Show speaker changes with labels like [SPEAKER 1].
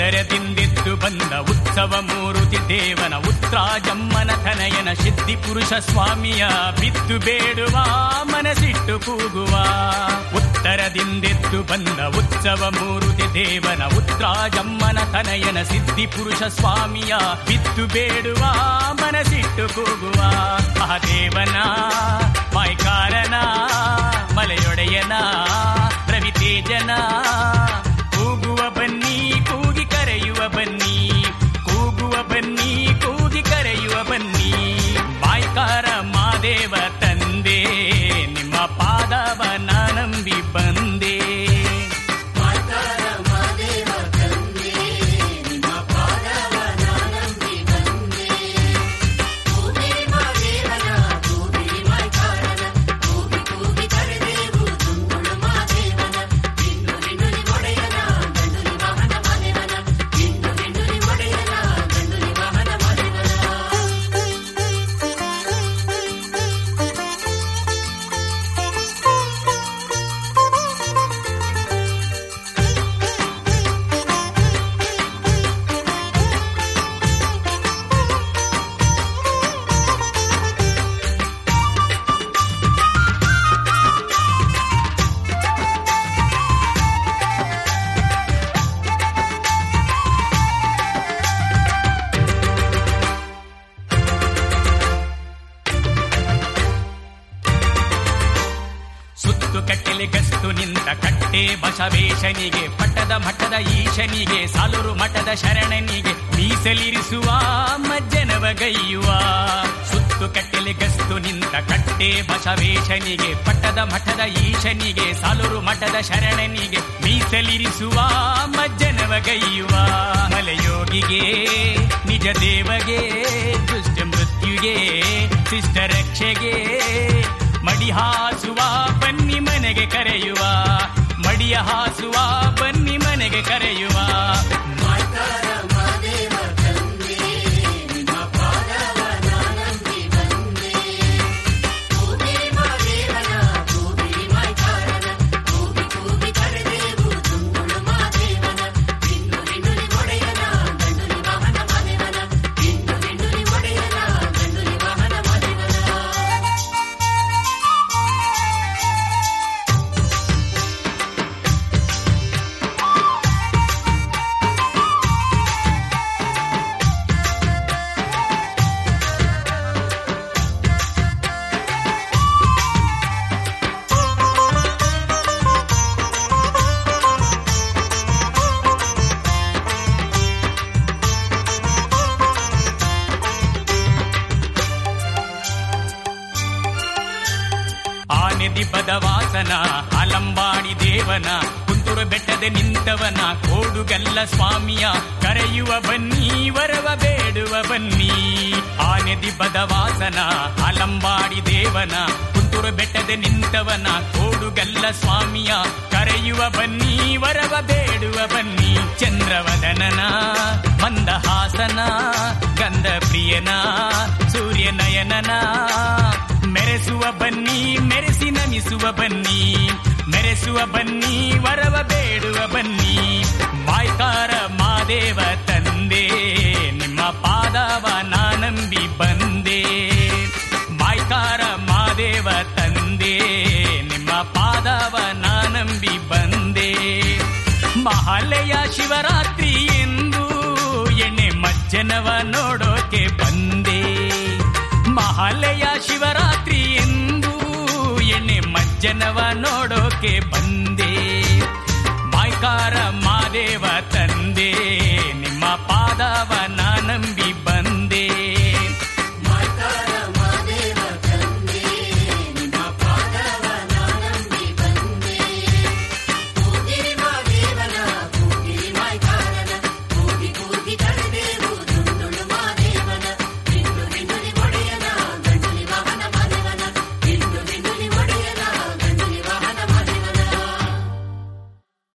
[SPEAKER 1] ಉತ್ತರದಿಂದೆದ್ದು ಬಂದ ಉತ್ಸವ ಮೂರುತಿ ದೇವನ ಉತ್ರಾಜಮ್ಮನ ತನಯನ ಸಿದ್ಧಿ ಪುರುಷ ಸ್ವಾಮಿಯ ಬಿದ್ದು ಬೇಡುವ ಮನಸ್ಸಿಟ್ಟು ಕೂಗುವ. ಉತ್ತರದಿಂದೆದ್ದು ಬಂದ ಉತ್ಸವ ಮೂರುತಿ ದೇವನ ಉತ್ರಾಜಮ್ಮನ ತನಯನ ಸಿದ್ಧಿ ಪುರುಷ ಸ್ವಾಮಿಯ ಬಿದ್ದು ಬೇಡುವ ಮನಸ್ಸಿಟ್ಟು ಕೂಗುವ. ಆ ದೇವನ ಮಾಯ್ಕಾರನ ಮಲೆಯೊಡೆಯನ ರವಿತೇಜನ ಕೂಗುವ ಬನ್ನಿ ಕೂಗಿ ಕರೆಯುವ ಬನ್ನಿ, ಕೂಗುವ ಬನ್ನಿ ಕೂಗಿ ಕರೆಯುವ ಬನ್ನಿ. ಮಾಯ್ಕಾರ ಮಾದೇವ ತಂದೆ ನಿಮ್ಮ ಪಾದವ ನಂಬಿ ಬಂದೆ. ಗಸ್ತು ನಿಂತ ಕಟ್ಟೆ ಬಸವೇಶನಿಗೆ ಪಟ್ಟದ ಮಠದ ಈಶನಿಗೆ ಸಾಲೂರು ಮಠದ ಶರಣನಿಗೆ ಮೀಸಲಿರಿಸುವ ಮಜ್ಜನವಗೈಯುವ. ಸುತ್ತು ಕಟ್ಟೆಲೆ ಗಸ್ತು ನಿಂತ ಕಟ್ಟೆ ಬಸವೇಶನಿಗೆ ಪಟ್ಟದ ಮಠದ ಈಶನಿಗೆ ಸಾಲೂರು ಮಠದ ಶರಣನಿಗೆ ಮೀಸಲಿರಿಸುವ ಮಜ್ಜನವಗೈಯುವ. ಮಲಯೋಗಿಗೆ ನಿಜ ದೇವಗೆ ದುಷ್ಟ ಮೃತ್ಯುಗೆ ಶಿಷ್ಟ ರಕ್ಷೆಗೆ ಮಡಿ ಹಾಸುವ ಬನ್ನಿ ಮನೆಗೆ ಕರೆಯುವ, ಮಡಿಯ ಹಾಸುವ ಬನ್ನಿ ಮನೆಗೆ ಕರೆಯುವ. ದಿಬ್ಬದ ವಾಸನ ಅಲಂಬಾಡಿ ದೇವನ ಕುಂತೂರು ಬೆಟ್ಟದೆ ನಿಂತವನ ಕೋಡುಗಲ್ಲ ಸ್ವಾಮಿಯ ಕರೆಯುವ ಬನ್ನಿ ವರವ ಬೇಡುವ ಬನ್ನಿ. ಆನೆ ದಿಬ್ಬದ ವಾಸನ ಅಲಂಬಾಡಿ ದೇವನ ಕುಂತೂರು ಬೆಟ್ಟದೆ ನಿಂತವನ ಕೋಡುಗಲ್ಲ ಸ್ವಾಮಿಯ ಕರೆಯುವ ಬನ್ನಿ ವರವ ಬೇಡುವ ಬನ್ನಿ. ಚಂದ್ರವದನನ ಮಂದಹಾಸನ ಗಂಧ ಪ್ರಿಯನ ಸೂರ್ಯನಯನನ ಮೆರೆಸುವ ಬನ್ನಿ ಮೆರೆಸಿ ನಮಿಸುವ ಬನ್ನಿ, ಮೆರೆಸುವ ಬನ್ನಿ ವರವ ಬೇಡುವ ಬನ್ನಿ. ಮಾಯ್ಕಾರ ಮಾದೇವ ತಂದೆ ನಿಮ್ಮ ಪಾದವ ನಂಬಿ ಬಂದೆ. ಮಾಯ್ಕಾರ ಮಾದೇವ ತಂದೆ ನಿಮ್ಮ ಪಾದವ ನಂಬಿ ಬಂದೆ. ಮಹಾಲಯ ಶಿವರಾತ್ರಿ ಎಂದು ಎಣ್ಣೆ ಮಜ್ಜನವ ನೋಡೋಕೆ ಬಂದೆ. ಮಹಾಲಯ ಶಿವರಾತ್ರಿ ಎಂದು ಎಣ್ಣೆ ಮಜ್ಜನವ ನೋಡೋಕೆ ಬಂದೆ. ಮಾಯ್ಕಾರ ಮಾದೇವ ತಂದೆ ನಿಮ್ಮ ಪಾದವನ